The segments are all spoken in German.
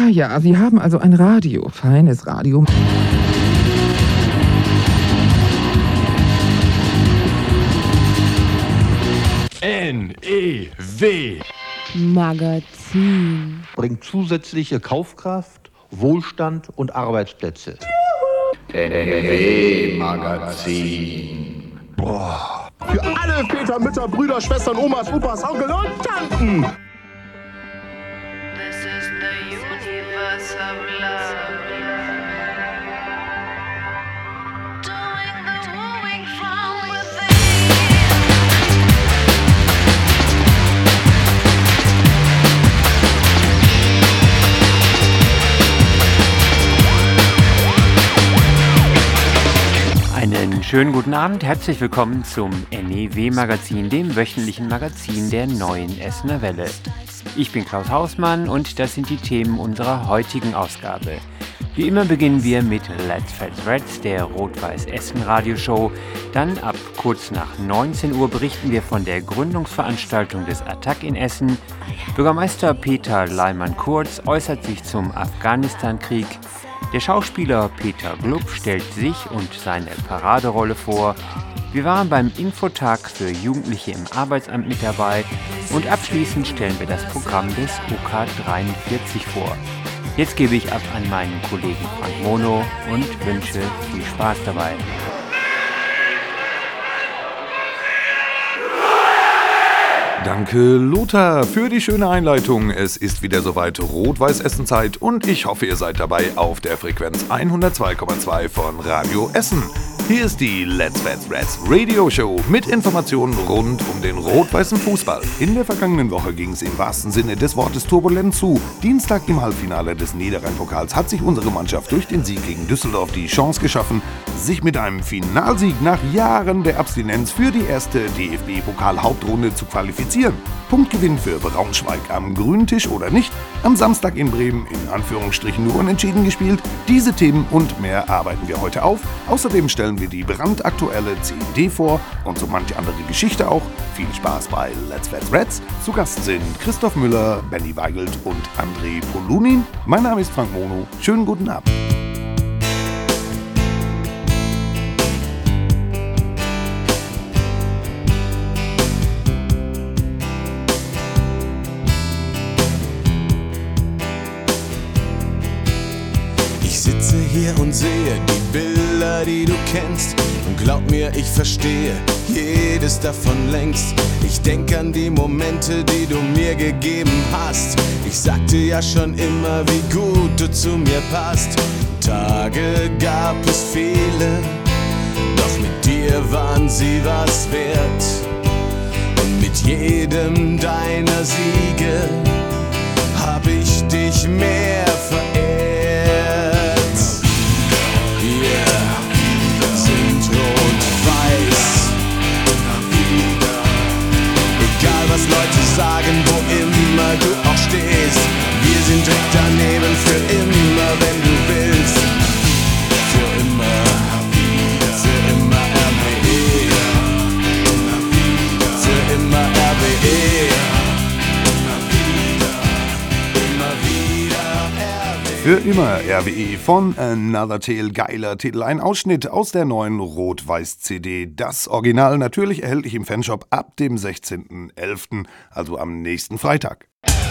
Ja, Sie haben also ein Radio, feines Radio. NEW Magazin bringt zusätzliche Kaufkraft, Wohlstand und Arbeitsplätze. NEW Magazin. Boah. Für alle Väter, Mütter, Brüder, Schwestern, Omas, Opas, Onkel und Tanten. This is the universe of love. Doing the wooing from within. Einen schönen guten Abend, herzlich willkommen zum NEW-Magazin, dem wöchentlichen Magazin der Neuen Essener Welle. Ich bin Klaus Hausmann und das sind die Themen unserer heutigen Ausgabe. Wie immer beginnen wir mit Let's Fats Reds, der Rot-Weiß Essen Radioshow. Dann ab kurz nach 19 Uhr berichten wir von der Gründungsveranstaltung des Attac in Essen. Bürgermeister Peter Leimann-Kurz äußert sich zum Afghanistan-Krieg. Der Schauspieler Peter Gluck stellt sich und seine Paraderolle vor. Wir waren beim Infotag für Jugendliche im Arbeitsamt mit dabei und abschließend stellen wir das Programm des UK 43 vor. Jetzt gebe ich ab an meinen Kollegen Frank Mono und wünsche viel Spaß dabei. Danke Lothar für die schöne Einleitung. Es ist wieder soweit Rot-Weiß-Essen-Zeit und ich hoffe, ihr seid dabei auf der Frequenz 102,2 von Radio Essen. Hier ist die Let's Fats Reds Radio Show mit Informationen rund um den rot-weißen Fußball. In der vergangenen Woche ging es im wahrsten Sinne des Wortes turbulent zu. Dienstag im Halbfinale des Niederrhein-Pokals hat sich unsere Mannschaft durch den Sieg gegen Düsseldorf die Chance geschaffen, sich mit einem Finalsieg nach Jahren der Abstinenz für die erste DFB-Pokal-Hauptrunde zu qualifizieren. Punktgewinn für Braunschweig am grünen Tisch oder nicht, am Samstag in Bremen in Anführungsstrichen nur unentschieden gespielt. Diese Themen und mehr arbeiten wir heute auf. Außerdem stellen wir die brandaktuelle CED vor und so manche andere Geschichte auch. Viel Spaß bei Let's Fats Reds. Zu Gast sind Christoph Müller, Benny Weigelt und André Polunin. Mein Name ist Frank Mono. Schönen guten Abend. Und sehe die Bilder, die du kennst, und glaub mir, ich verstehe jedes davon längst. Ich denk an die Momente, die du mir gegeben hast. Ich sagte ja schon immer, wie gut du zu mir passt. Tage gab es viele, doch mit dir waren sie was wert. Und mit jedem deiner Siege hab ich dich mehr verehrt. Was Leute sagen, wo immer du auch stehst. Wir sind direkt daneben für immer, wenn du willst. Für immer RWE. Für immer RWE. Für immer RWE von Another Tale, geiler Titel, ein Ausschnitt aus der neuen Rot-Weiß-CD. Das Original natürlich erhältlich im Fanshop ab dem 16.11., also am nächsten Freitag.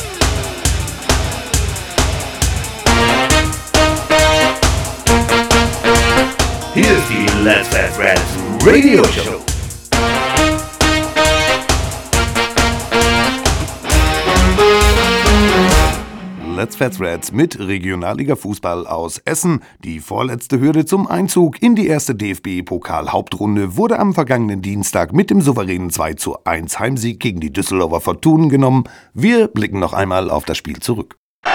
Hier ist die Let's Fats Reds Radio Show. Let's Fats Reds mit Regionalliga-Fußball aus Essen. Die vorletzte Hürde zum Einzug in die erste DFB-Pokal-Hauptrunde wurde am vergangenen Dienstag mit dem souveränen 2:1 Heimsieg gegen die Düsseldorfer Fortuna genommen. Wir blicken noch einmal auf das Spiel zurück.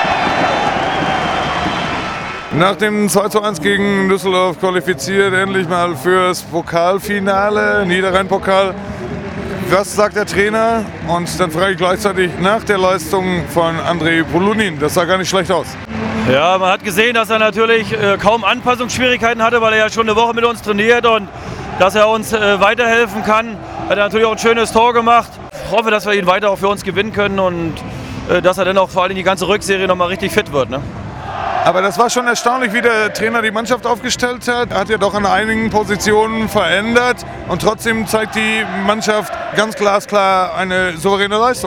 Nach dem 2:1 gegen Düsseldorf qualifiziert endlich mal fürs Pokalfinale, Niederrhein-Pokal. Was sagt der Trainer? Und dann frage ich gleichzeitig nach der Leistung von André Polunin. Das sah gar nicht schlecht aus. Ja, man hat gesehen, dass er natürlich kaum Anpassungsschwierigkeiten hatte, weil er ja schon eine Woche mit uns trainiert und dass er uns weiterhelfen kann. Hat er natürlich auch ein schönes Tor gemacht. Ich hoffe, dass wir ihn weiter auch für uns gewinnen können und dass er dann auch vor allem die ganze Rückserie nochmal richtig fit wird. Ne? Aber das war schon erstaunlich, wie der Trainer die Mannschaft aufgestellt hat. Er hat ja doch an einigen Positionen verändert und trotzdem zeigt die Mannschaft ganz glasklar eine souveräne Leistung.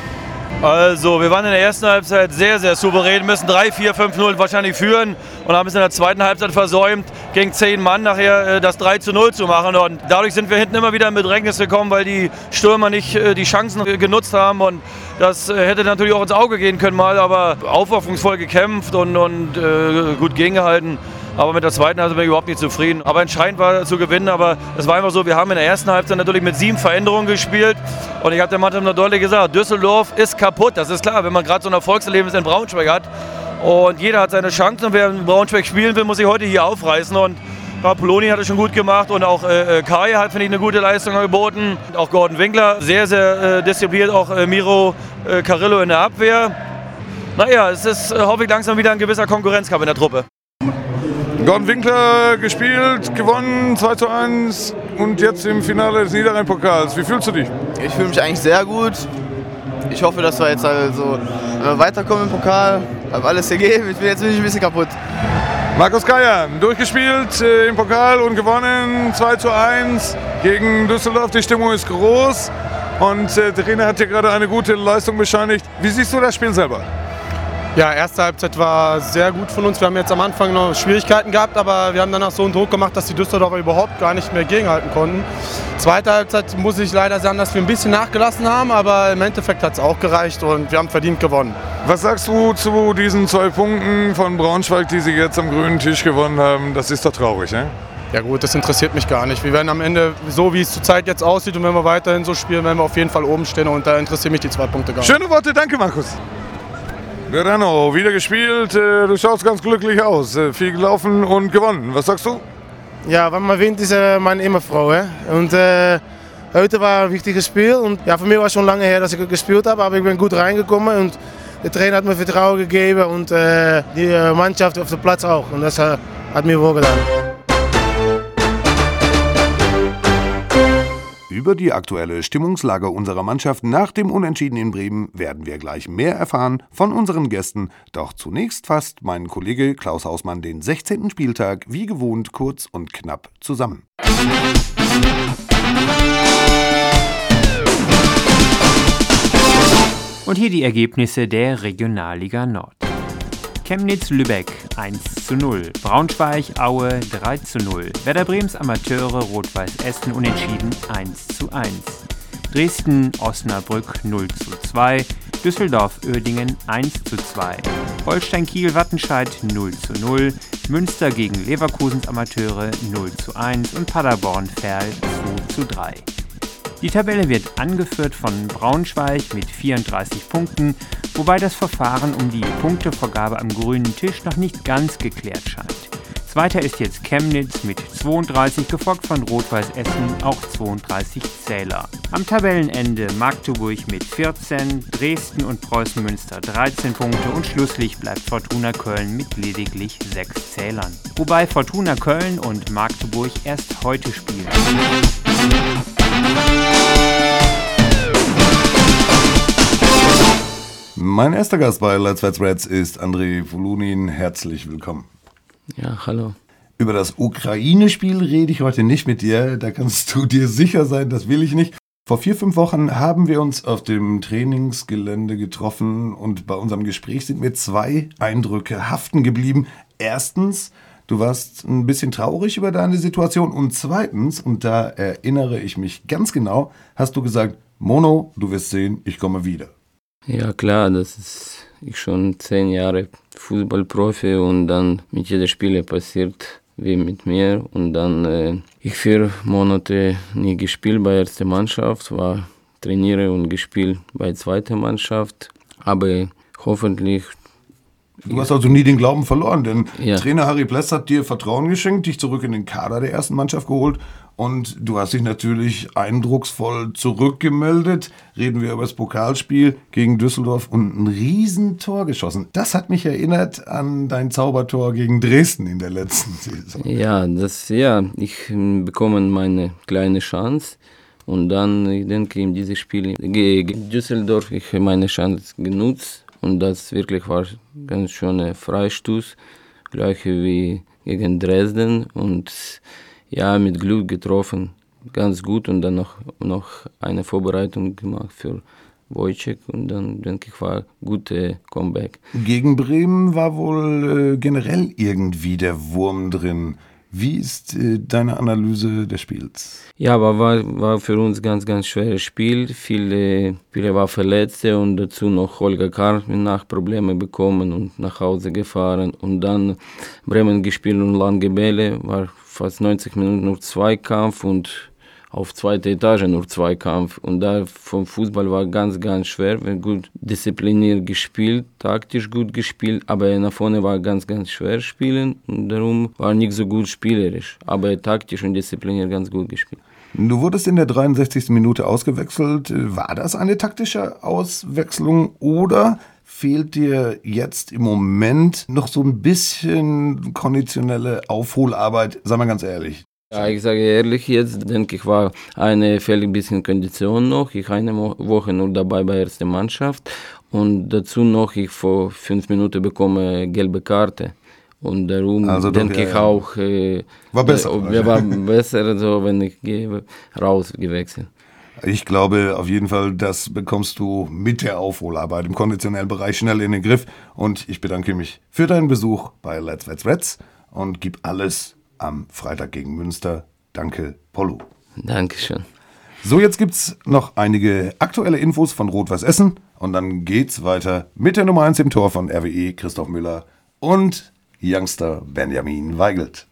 Also, wir waren in der ersten Halbzeit sehr, sehr souverän, müssen 3-4, 5-0 wahrscheinlich führen und haben es in der zweiten Halbzeit versäumt, gegen 10 Mann nachher das 3-0 zu machen. Und dadurch sind wir hinten immer wieder in Bedrängnis gekommen, weil die Stürmer nicht die Chancen genutzt haben. Und das hätte natürlich auch ins Auge gehen können mal, aber aufopferungsvoll gekämpft und gut gegengehalten. Aber mit der zweiten Halbzeit bin ich überhaupt nicht zufrieden. Aber entscheidend war zu gewinnen. Aber es war einfach so, wir haben in der ersten Halbzeit natürlich mit 7 Veränderungen gespielt. Und ich habe der Mannschaft noch deutlich gesagt, Düsseldorf ist kaputt. Das ist klar, wenn man gerade so ein Erfolgserlebnis in Braunschweig hat. Und jeder hat seine Chancen. Und wer in Braunschweig spielen will, muss sich heute hier aufreißen. Und Poloni hat es schon gut gemacht. Und auch Kaya hat, finde ich, eine gute Leistung geboten. Auch Gordon Winkler, sehr, sehr diszipliniert. Auch Miro Carillo in der Abwehr. Naja, es ist, hoffe ich, langsam wieder ein gewisser Konkurrenzkampf in der Truppe. Gordon Winkler gespielt, gewonnen, 2-1 und jetzt im Finale des Niederrhein-Pokals. Wie fühlst du dich? Ich fühle mich eigentlich sehr gut. Ich hoffe, dass wir jetzt also weiterkommen im Pokal. Ich habe alles gegeben, ich bin jetzt ein bisschen kaputt. Markus Kaya, durchgespielt im Pokal und gewonnen, 2-1 gegen Düsseldorf. Die Stimmung ist groß und der Trainer hat dir gerade eine gute Leistung bescheinigt. Wie siehst du das Spiel selber? Ja, erste Halbzeit war sehr gut von uns. Wir haben jetzt am Anfang noch Schwierigkeiten gehabt, aber wir haben danach so einen Druck gemacht, dass die Düsseldorfer überhaupt gar nicht mehr gegenhalten konnten. Zweite Halbzeit muss ich leider sagen, dass wir ein bisschen nachgelassen haben, aber im Endeffekt hat es auch gereicht und wir haben verdient gewonnen. Was sagst du zu diesen 2 Punkten von Braunschweig, die sie jetzt am grünen Tisch gewonnen haben? Das ist doch traurig, ne? Ja gut, das interessiert mich gar nicht. Wir werden am Ende, so wie es zurzeit jetzt aussieht und wenn wir weiterhin so spielen, werden wir auf jeden Fall oben stehen und da interessieren mich die 2 Punkte gar nicht. Schöne Worte, danke Markus. Verano, wieder gespielt, du schaust ganz glücklich aus, viel gelaufen und gewonnen. Was sagst du? Ja, wenn man gewinnt, ist man immer froh. Hè? Und heute war ein wichtiges Spiel. Und ja, für mich war es schon lange her, dass ich gespielt habe, aber ich bin gut reingekommen und der Trainer hat mir Vertrauen gegeben und die Mannschaft auf dem Platz auch. Und das hat mir wohlgetan. Über die aktuelle Stimmungslage unserer Mannschaft nach dem Unentschieden in Bremen werden wir gleich mehr erfahren von unseren Gästen. Doch zunächst fasst mein Kollege Klaus Hausmann den 16. Spieltag wie gewohnt kurz und knapp zusammen. Und hier die Ergebnisse der Regionalliga Nord. Chemnitz-Lübeck 1:0, Braunschweig-Aue 3:0, Werder Brems Amateure Rot-Weiß Essen unentschieden 1:1, Dresden-Osnabrück 0:2, Düsseldorf-Uerdingen 1:2, Holstein-Kiel-Wattenscheid 0:0, Münster gegen Leverkusens Amateure 0:1 und Paderborn-Verl 2:3. Die Tabelle wird angeführt von Braunschweig mit 34 Punkten, wobei das Verfahren um die Punktevergabe am grünen Tisch noch nicht ganz geklärt scheint. Zweiter ist jetzt Chemnitz mit 32, gefolgt von Rot-Weiß Essen, auch 32 Zähler. Am Tabellenende Magdeburg mit 14, Dresden und Preußen Münster 13 Punkte und schlusslich bleibt Fortuna Köln mit lediglich 6 Zählern. Wobei Fortuna Köln und Magdeburg erst heute spielen. Mein erster Gast bei Let's Reds ist Andrei Polonin. Herzlich willkommen. Ja, hallo. Über das Ukraine-Spiel rede ich heute nicht mit dir. Da kannst du dir sicher sein, das will ich nicht. Vor 4-5 Wochen haben wir uns auf dem Trainingsgelände getroffen und bei unserem Gespräch sind mir 2 Eindrücke haften geblieben. Erstens, du warst ein bisschen traurig über deine Situation und zweitens, und da erinnere ich mich ganz genau, hast du gesagt, Mono, du wirst sehen, ich komme wieder. Ja klar, das ist ich schon 10 Jahre Fußballprofi und dann mit jedem Spiel passiert wie mit mir und dann ich 4 Monate nie gespielt bei erster Mannschaft, war trainiere und gespielt bei zweiter Mannschaft, aber hoffentlich. Du hast also nie den Glauben verloren, denn ja. Trainer Harry Pless hat dir Vertrauen geschenkt, dich zurück in den Kader der ersten Mannschaft geholt und du hast dich natürlich eindrucksvoll zurückgemeldet. Reden wir über das Pokalspiel gegen Düsseldorf und ein Riesentor geschossen. Das hat mich erinnert an dein Zaubertor gegen Dresden in der letzten Saison. Ja, ich bekomme meine kleine Chance und dann, ich denke, in diesem Spiel gegen Düsseldorf, ich habe meine Chance genutzt. und das wirklich war ganz schöner Freistoß, gleich wie gegen Dresden und ja, mit Glück getroffen, ganz gut und dann noch eine Vorbereitung gemacht für Wojciech und dann denke ich, war ein guter Comeback. Gegen Bremen war wohl generell irgendwie der Wurm drin. Wie ist deine Analyse des Spiels? Ja, aber war für uns ganz, ganz schweres Spiel. Viele waren Verletzte und dazu noch Holger Karl mit Nachprobleme bekommen und nach Hause gefahren. Und dann Bremen gespielt und lange Bälle, war fast 90 Minuten nur Zweikampf und auf zweiter Etage nur Zweikampf. Und da vom Fußball war ganz, ganz schwer. Wir gut diszipliniert gespielt, taktisch gut gespielt, aber nach vorne war ganz, ganz schwer spielen und darum war nicht so gut spielerisch, aber taktisch und diszipliniert ganz gut gespielt. Du wurdest in der 63. Minute ausgewechselt. War das eine taktische Auswechslung oder fehlt dir jetzt im Moment noch so ein bisschen konditionelle Aufholarbeit? Sag mal ganz ehrlich. Ja, ich sage ehrlich, jetzt denke ich, war fehlt ein bisschen Kondition noch. Ich eine Woche nur dabei bei der ersten Mannschaft und dazu noch, ich vor 5 Minuten bekomme gelbe Karte. Und darum also denke ich auch, war besser. War besser, so, wenn ich rausgewechselt. Ich glaube auf jeden Fall, das bekommst du mit der Aufholarbeit im konditionellen Bereich schnell in den Griff. Und ich bedanke mich für deinen Besuch bei Let's Reds und gib alles am Freitag gegen Münster. Danke, Pollo. Dankeschön. So, jetzt gibt's noch einige aktuelle Infos von Rot-Weiß Essen und dann geht's weiter mit der Nummer 1 im Tor von RWE, Christoph Müller und Youngster Benjamin Weigelt.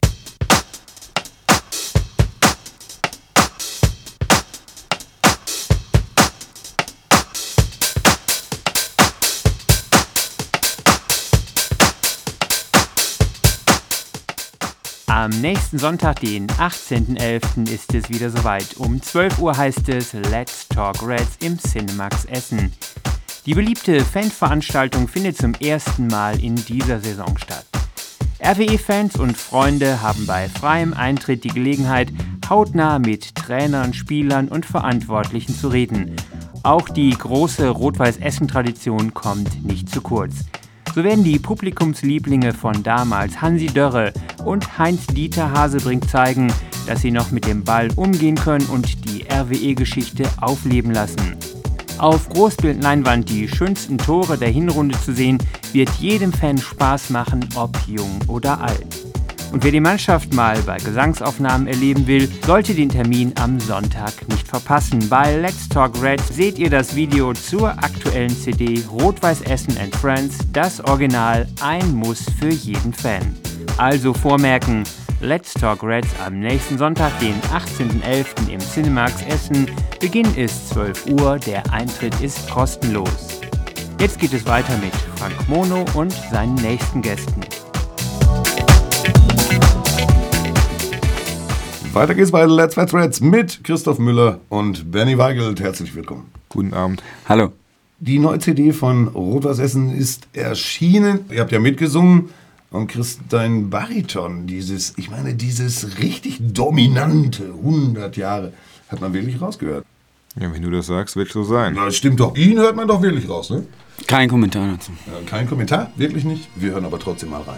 Am nächsten Sonntag, den 18.11., ist es wieder soweit. Um 12 Uhr heißt es Let's Talk Reds im Cinemax Essen. Die beliebte Fanveranstaltung findet zum ersten Mal in dieser Saison statt. RWE-Fans und Freunde haben bei freiem Eintritt die Gelegenheit, hautnah mit Trainern, Spielern und Verantwortlichen zu reden. Auch die große Rot-Weiß-Essen-Tradition kommt nicht zu kurz. So werden die Publikumslieblinge von damals Hansi Dörre und Heinz-Dieter Hasebrink zeigen, dass sie noch mit dem Ball umgehen können und die RWE-Geschichte aufleben lassen. Auf Großbildleinwand die schönsten Tore der Hinrunde zu sehen, wird jedem Fan Spaß machen, ob jung oder alt. Und wer die Mannschaft mal bei Gesangsaufnahmen erleben will, sollte den Termin am Sonntag nicht verpassen. Bei Let's Talk Red seht ihr das Video zur aktuellen CD Rot-Weiß Essen & Friends, das Original, ein Muss für jeden Fan. Also vormerken, Let's Talk Reds am nächsten Sonntag, den 18.11. im Cinemax Essen. Beginn ist 12 Uhr, der Eintritt ist kostenlos. Jetzt geht es weiter mit Frank Mono und seinen nächsten Gästen. Weiter geht's bei Let's Fight Reds mit Christoph Müller und Bernie Weigelt. Herzlich willkommen. Guten Abend. Hallo. Die neue CD von Rot-Weiß Essen ist erschienen. Ihr habt ja mitgesungen und Chris, dein Bariton, dieses richtig dominante 100 Jahre, hat man wirklich rausgehört. Ja, wenn du das sagst, wird es so sein. Das stimmt doch. Ihn hört man doch wirklich raus, ne? Kein Kommentar dazu. Kein Kommentar? Wirklich nicht? Wir hören aber trotzdem mal rein.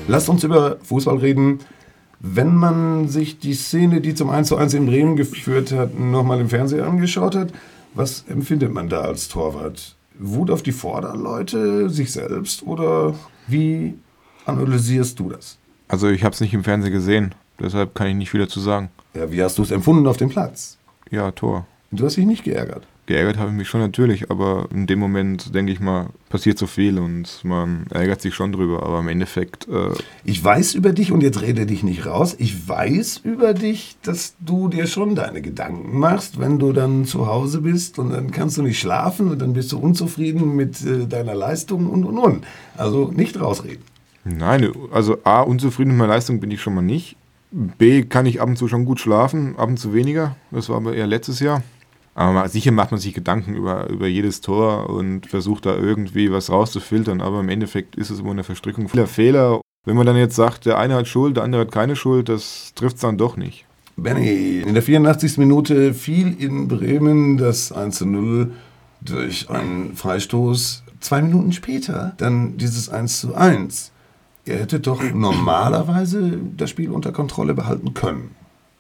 Lasst uns über Fußball reden. Wenn man sich die Szene, die zum 1:1 in Bremen geführt hat, nochmal im Fernsehen angeschaut hat, was empfindet man da als Torwart? Wut auf die Vorderleute, sich selbst oder wie analysierst du das? Also ich habe es nicht im Fernsehen gesehen, deshalb kann ich nicht viel dazu sagen. Ja, wie hast du es empfunden auf dem Platz? Ja, Tor. Du hast dich nicht geärgert? Geärgert habe ich mich schon natürlich, aber in dem Moment, denke ich mal, passiert so viel und man ärgert sich schon drüber, aber im Endeffekt... Ich weiß über dich, und jetzt rede dich nicht raus, ich weiß über dich, dass du dir schon deine Gedanken machst, wenn du dann zu Hause bist und dann kannst du nicht schlafen und dann bist du unzufrieden mit deiner Leistung und. Also nicht rausreden. Nein, also A, unzufrieden mit meiner Leistung bin ich schon mal nicht. B, kann ich ab und zu schon gut schlafen, ab und zu weniger. Das war aber eher letztes Jahr. Aber sicher macht man sich Gedanken über jedes Tor und versucht da irgendwie was rauszufiltern. Aber im Endeffekt ist es immer eine Verstrickung vieler Fehler. Wenn man dann jetzt sagt, der eine hat Schuld, der andere hat keine Schuld, das trifft es dann doch nicht. Benny, in der 84. Minute fiel in Bremen das 1:0 durch einen Freistoß. 2 Minuten später dann dieses 1:1. Ihr hättet doch normalerweise das Spiel unter Kontrolle behalten können.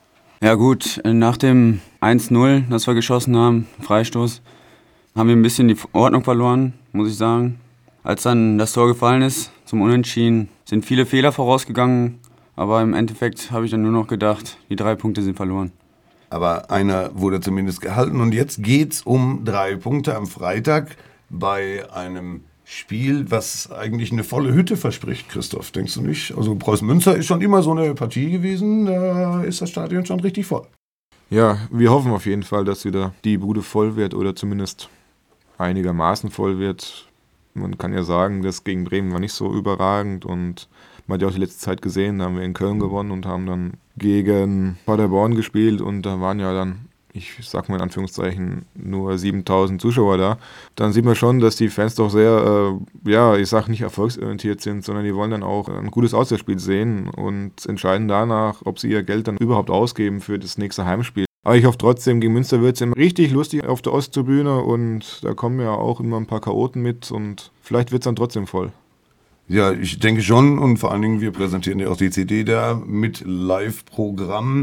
Ja gut, nach dem 1:0, das wir geschossen haben, Freistoß, haben wir ein bisschen die Ordnung verloren, muss ich sagen. Als dann das Tor gefallen ist, zum Unentschieden, sind viele Fehler vorausgegangen. Aber im Endeffekt habe ich dann nur noch gedacht, die 3 Punkte sind verloren. Aber einer wurde zumindest gehalten. Und jetzt geht's um 3 Punkte am Freitag bei einem Spiel, was eigentlich eine volle Hütte verspricht, Christoph, denkst du nicht? Also Preußen Münster ist schon immer so eine Partie gewesen, da ist das Stadion schon richtig voll. Ja, wir hoffen auf jeden Fall, dass wieder die Bude voll wird oder zumindest einigermaßen voll wird. Man kann ja sagen, das gegen Bremen war nicht so überragend und man hat ja auch die letzte Zeit gesehen, da haben wir in Köln gewonnen und haben dann gegen Paderborn gespielt und da waren ja dann, ich sag mal in Anführungszeichen, nur 7.000 Zuschauer da. Dann sieht man schon, dass die Fans doch sehr, ich sag nicht erfolgsorientiert sind, sondern die wollen dann auch ein gutes Auswärtsspiel sehen und entscheiden danach, ob sie ihr Geld dann überhaupt ausgeben für das nächste Heimspiel. Aber ich hoffe trotzdem, gegen Münster wird es richtig lustig auf der Osttribüne und da kommen ja auch immer ein paar Chaoten mit und vielleicht wird es dann trotzdem voll. Ja, ich denke schon und vor allen Dingen, wir präsentieren ja auch die CD da mit Live-Programm.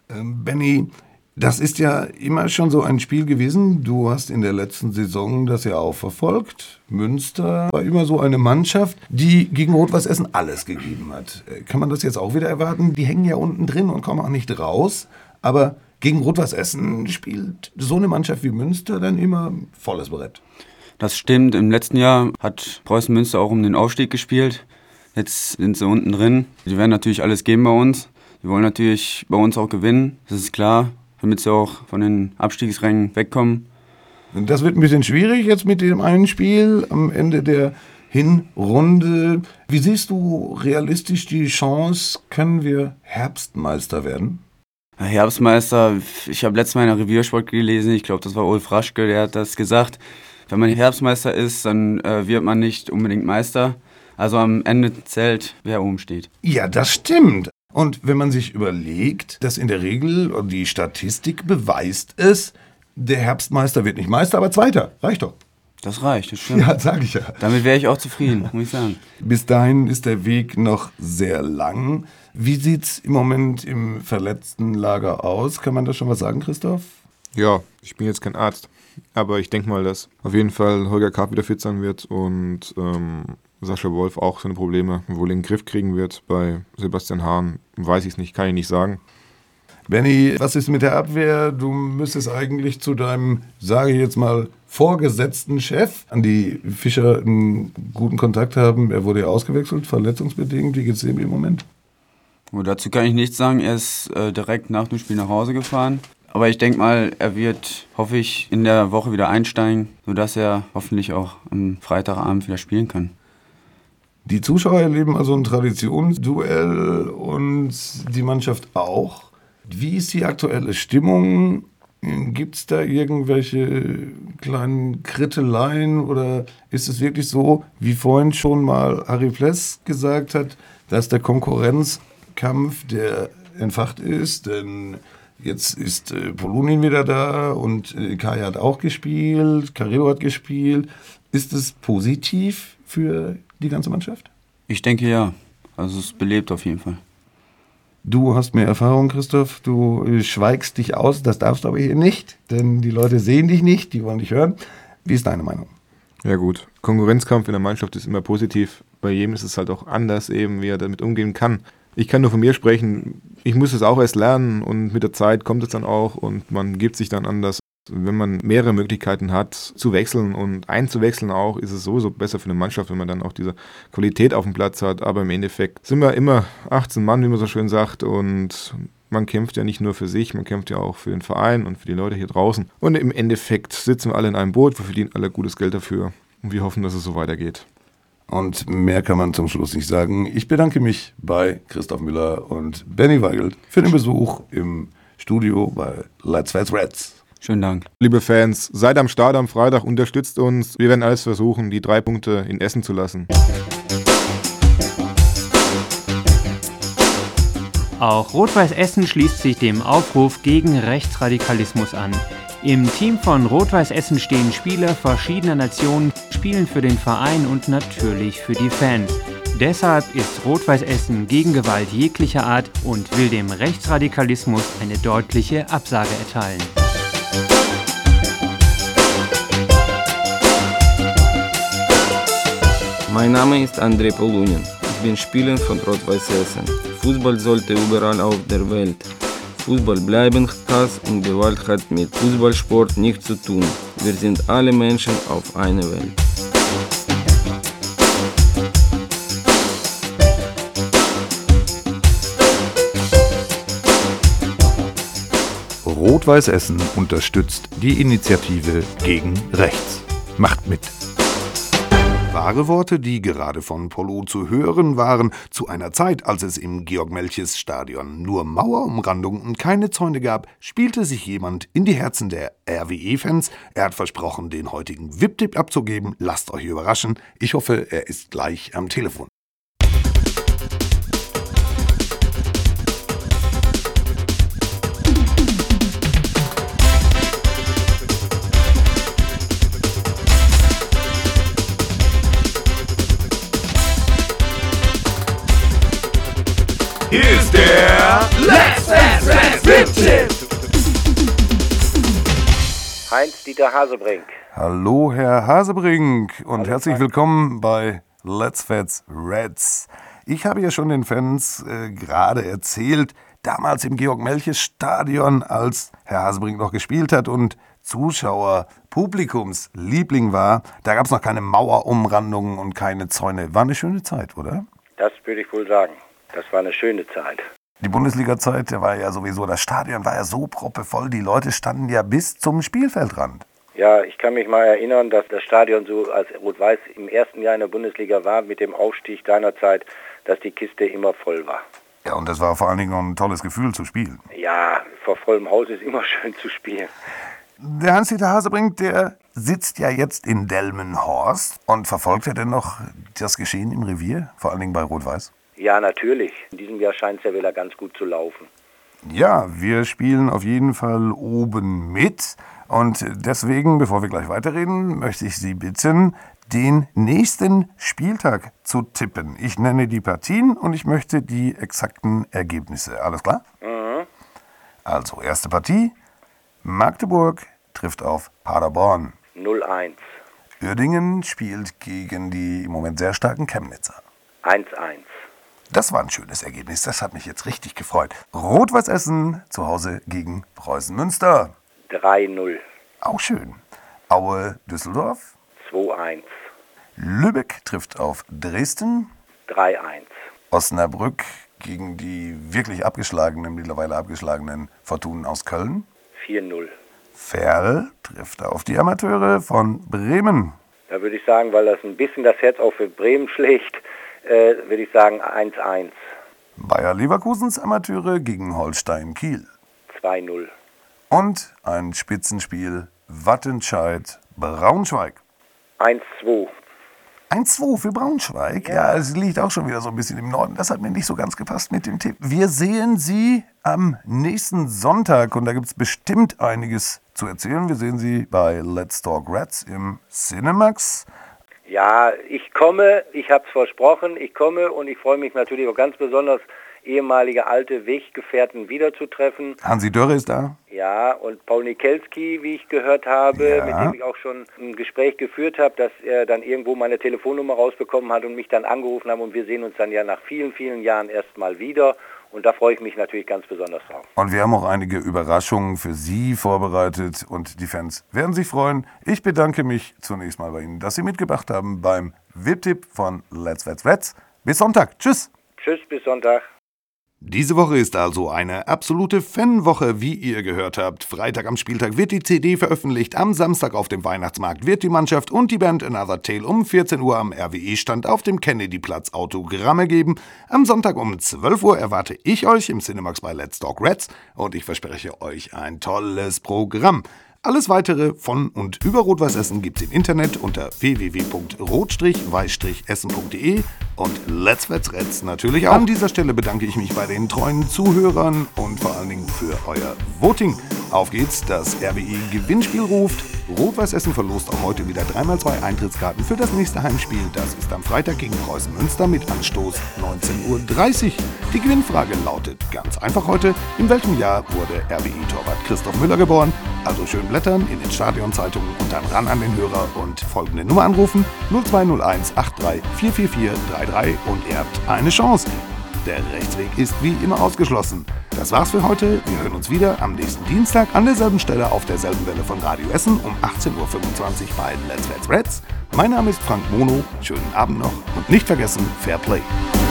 Benny, das ist ja immer schon so ein Spiel gewesen. Du hast in der letzten Saison das ja auch verfolgt. Münster war immer so eine Mannschaft, die gegen Rot-Weiß Essen alles gegeben hat. Kann man das jetzt auch wieder erwarten? Die hängen ja unten drin und kommen auch nicht raus. Aber gegen Rot-Weiß Essen spielt so eine Mannschaft wie Münster dann immer volles Brett. Das stimmt. Im letzten Jahr hat Preußen Münster auch um den Aufstieg gespielt. Jetzt sind sie unten drin. Die werden natürlich alles geben bei uns. Die wollen natürlich bei uns auch gewinnen. Das ist klar, damit sie auch von den Abstiegsrängen wegkommen. Das wird ein bisschen schwierig jetzt mit dem einen Spiel am Ende der Hinrunde. Wie siehst du realistisch die Chance, können wir Herbstmeister werden? Herbstmeister, ich habe letztes Mal in der Reviersport gelesen, ich glaube, das war Ulf Raschke, der hat das gesagt. Wenn man Herbstmeister ist, dann wird man nicht unbedingt Meister. Also am Ende zählt, wer oben steht. Ja, das stimmt. Und wenn man sich überlegt, dass in der Regel, und die Statistik beweist es, der Herbstmeister wird nicht Meister, aber Zweiter. Reicht doch. Das reicht, das stimmt. Ja, sag ich ja. Damit wäre ich auch zufrieden, muss ich sagen. Bis dahin ist der Weg noch sehr lang. Wie sieht's im Moment im Verletztenlager aus? Kann man da schon was sagen, Christoph? Ja, ich bin jetzt kein Arzt, aber ich denke mal, dass auf jeden Fall Holger Karp wieder fit sein wird und Sascha Wolf auch seine Probleme wohl in den Griff kriegen wird. Bei Sebastian Hahn weiß ich es nicht, kann ich nicht sagen. Benny, was ist mit der Abwehr? Du müsstest eigentlich zu deinem, sage ich jetzt mal, vorgesetzten Chef, Andi Fischer, einen guten Kontakt haben. Er wurde ja ausgewechselt, verletzungsbedingt. Wie geht es ihm im Moment? Oh, dazu kann ich nichts sagen. Er ist direkt nach dem Spiel nach Hause gefahren. Aber ich denke mal, er wird, hoffe ich, in der Woche wieder einsteigen, sodass er hoffentlich auch am Freitagabend wieder spielen kann. Die Zuschauer erleben also ein Traditionsduell und die Mannschaft auch. Wie ist die aktuelle Stimmung? Gibt es da irgendwelche kleinen Kritteleien oder ist es wirklich so, wie vorhin schon mal Harry Pless gesagt hat, dass der Konkurrenzkampf, der entfacht ist, denn jetzt ist Polunin wieder da und Kai hat auch gespielt, Carrillo hat gespielt. Ist es positiv für die ganze Mannschaft? Ich denke ja. Also es belebt auf jeden Fall. Du hast mehr Erfahrung, Christoph. Du schweigst dich aus, das darfst du aber hier nicht, denn die Leute sehen dich nicht, die wollen dich hören. Wie ist deine Meinung? Ja gut, Konkurrenzkampf in der Mannschaft ist immer positiv. Bei jedem ist es halt auch anders eben, wie er damit umgehen kann. Ich kann nur von mir sprechen, ich muss es auch erst lernen und mit der Zeit kommt es dann auch und man gibt sich dann anders. Wenn man mehrere Möglichkeiten hat zu wechseln und einzuwechseln auch, ist es sowieso besser für eine Mannschaft, wenn man dann auch diese Qualität auf dem Platz hat. Aber im Endeffekt sind wir immer 18 Mann, wie man so schön sagt, und man kämpft ja nicht nur für sich, man kämpft ja auch für den Verein und für die Leute hier draußen. Und im Endeffekt sitzen wir alle in einem Boot, wir verdienen alle gutes Geld dafür und wir hoffen, dass es so weitergeht. Und mehr kann man zum Schluss nicht sagen. Ich bedanke mich bei Christoph Müller und Benny Weigelt für den Besuch im Studio bei Let's Fans Reds. Schönen Dank. Liebe Fans, seid am Start am Freitag, unterstützt uns. Wir werden alles versuchen, die 3 Punkte in Essen zu lassen. Auch Rot-Weiß Essen schließt sich dem Aufruf gegen Rechtsradikalismus an. Im Team von Rot-Weiß Essen stehen Spieler verschiedener Nationen, spielen für den Verein und natürlich für die Fans. Deshalb ist Rot-Weiß Essen gegen Gewalt jeglicher Art und will dem Rechtsradikalismus eine deutliche Absage erteilen. Mein Name ist Andrei Polunin. Ich bin Spieler von Rot-Weiß Essen. Fußball sollte überall auf der Welt. Fußball bleiben, Hass und Gewalt hat mit Fußballsport nichts zu tun. Wir sind alle Menschen auf einer Welt. Rot-Weiß Essen unterstützt die Initiative gegen Rechts. Macht mit! Wahre Worte, die gerade von Polo zu hören waren, zu einer Zeit, als es im Georg-Melches-Stadion nur Mauerumrandung und keine Zäune gab, spielte sich jemand in die Herzen der RWE-Fans. Er hat versprochen, den heutigen VIP-Tipp abzugeben. Lasst euch überraschen. Ich hoffe, er ist gleich am Telefon. Hier ist der Let's Fans Reds VIP-Tipp. Heinz-Dieter Hasebrink. Hallo, Herr Hasebrink und herzlich willkommen bei Let's Fans Reds. Ich habe ja schon den Fans gerade erzählt, damals im Georg-Melches-Stadion, als Herr Hasebrink noch gespielt hat und Zuschauer, Publikumsliebling war, da gab es noch keine Mauerumrandungen und keine Zäune. War eine schöne Zeit, oder? Das würde ich wohl sagen. Das war eine schöne Zeit. Die Bundesliga-Zeit, der war ja sowieso, das Stadion war ja so proppevoll, die Leute standen ja bis zum Spielfeldrand. Ja, ich kann mich mal erinnern, dass das Stadion so, als Rot-Weiß im ersten Jahr in der Bundesliga war, mit dem Aufstieg seinerzeit, dass die Kiste immer voll war. Ja, und das war vor allen Dingen auch ein tolles Gefühl zu spielen. Ja, vor vollem Haus ist immer schön zu spielen. Der Hans-Dieter Hasebrink, der sitzt ja jetzt in Delmenhorst und verfolgt er denn noch das Geschehen im Revier, vor allen Dingen bei Rot-Weiß? Ja, natürlich. In diesem Jahr scheint es ja wieder ganz gut zu laufen. Ja, wir spielen auf jeden Fall oben mit. Und deswegen, bevor wir gleich weiterreden, möchte ich Sie bitten, den nächsten Spieltag zu tippen. Ich nenne die Partien und ich möchte die exakten Ergebnisse. Alles klar? Mhm. Also, erste Partie. Magdeburg trifft auf Paderborn. 0-1. Uerdingen spielt gegen die im Moment sehr starken Chemnitzer. 1-1. Das war ein schönes Ergebnis, das hat mich jetzt richtig gefreut. Rot-Weiß Essen zu Hause gegen Preußen Münster. 3-0. Auch schön. Aue Düsseldorf. 2-1. Lübeck trifft auf Dresden. 3-1. Osnabrück gegen die wirklich mittlerweile abgeschlagenen Fortunen aus Köln. 4-0. Ferl trifft auf die Amateure von Bremen. Da würde ich sagen, weil das ein bisschen das Herz auch für Bremen schlägt, würde ich sagen 1-1. Bayer Leverkusens Amateure gegen Holstein Kiel. 2-0. Und ein Spitzenspiel Wattenscheid Braunschweig. 1-2. 1-2 für Braunschweig. Ja, es liegt auch schon wieder so ein bisschen im Norden. Das hat mir nicht so ganz gepasst mit dem Tipp. Wir sehen Sie am nächsten Sonntag und da gibt es bestimmt einiges zu erzählen. Wir sehen Sie bei Let's Talk Reds im Cinemax. Ja, ich komme, ich habe es versprochen, ich komme und ich freue mich natürlich auch ganz besonders, ehemalige alte Weggefährten wiederzutreffen. Hansi Dörre ist da. Ja, und Paul Nikelski, wie ich gehört habe, mit dem ich auch schon ein Gespräch geführt habe, dass er dann irgendwo meine Telefonnummer rausbekommen hat und mich dann angerufen haben und wir sehen uns dann ja nach vielen, vielen Jahren erstmal wieder. Und da freue ich mich natürlich ganz besonders drauf. Und wir haben auch einige Überraschungen für Sie vorbereitet und die Fans werden sich freuen. Ich bedanke mich zunächst mal bei Ihnen, dass Sie mitgemacht haben beim VIP-Tipp von Let's Reds. Bis Sonntag. Tschüss. Tschüss, bis Sonntag. Diese Woche ist also eine absolute Fanwoche, wie ihr gehört habt. Freitag am Spieltag wird die CD veröffentlicht, am Samstag auf dem Weihnachtsmarkt wird die Mannschaft und die Band Another Tale um 14 Uhr am RWE-Stand auf dem Kennedy-Platz Autogramme geben. Am Sonntag um 12 Uhr erwarte ich euch im Cinemax bei Let's Talk Reds und ich verspreche euch ein tolles Programm. Alles weitere von und über Rot-Weiß Essen gibt's im Internet unter www.rot-weiß-essen.de und Let's Reds natürlich auch. An dieser Stelle bedanke ich mich bei den treuen Zuhörern und vor allen Dingen für euer Voting. Auf geht's, das RWE-Gewinnspiel ruft. Rot-Weiß Essen verlost auch heute wieder 3x2 Eintrittskarten für das nächste Heimspiel. Das ist am Freitag gegen Preußen Münster mit Anstoß 19:30 Uhr. Die Gewinnfrage lautet ganz einfach heute: In welchem Jahr wurde RWE-Torwart Christoph Müller geboren? Also schön blättern in den Stadionzeitungen und dann ran an den Hörer und folgende Nummer anrufen: 0201 83 444 33 und ihr habt eine Chance. Der Rechtsweg ist wie immer ausgeschlossen. Das war's für heute. Wir hören uns wieder am nächsten Dienstag an derselben Stelle auf derselben Welle von Radio Essen um 18:25 Uhr bei Let's Reds. Mein Name ist Frank Mono. Schönen Abend noch und nicht vergessen, Fair Play.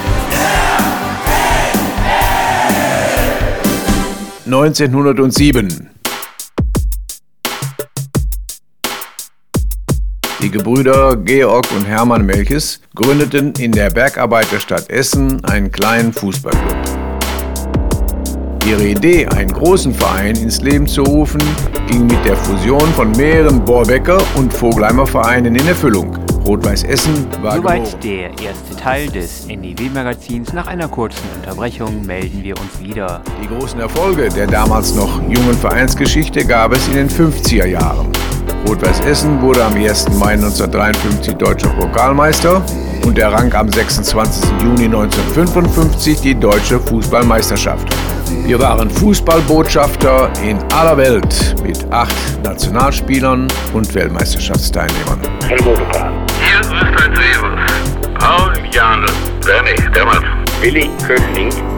1907. Die Gebrüder Georg und Hermann Melches gründeten in der Bergarbeiterstadt Essen einen kleinen Fußballclub. Ihre Idee, einen großen Verein ins Leben zu rufen, ging mit der Fusion von mehreren Borbecker und Vogelheimer Vereinen in Erfüllung. Rot-Weiß Essen war Soweit der erste Teil des NEW-Magazins. Nach einer kurzen Unterbrechung melden wir uns wieder. Die großen Erfolge der damals noch jungen Vereinsgeschichte gab es in den 50er Jahren. Rot-Weiß Essen wurde am 1. Mai 1953 deutscher Pokalmeister und errang am 26. Juni 1955 die deutsche Fußballmeisterschaft. Wir waren Fußballbotschafter in aller Welt mit 8 Nationalspielern und Weltmeisterschaftsteilnehmern. Hier ist ein Rewe. Paul Janus, Bernie, Dermert, Willi König,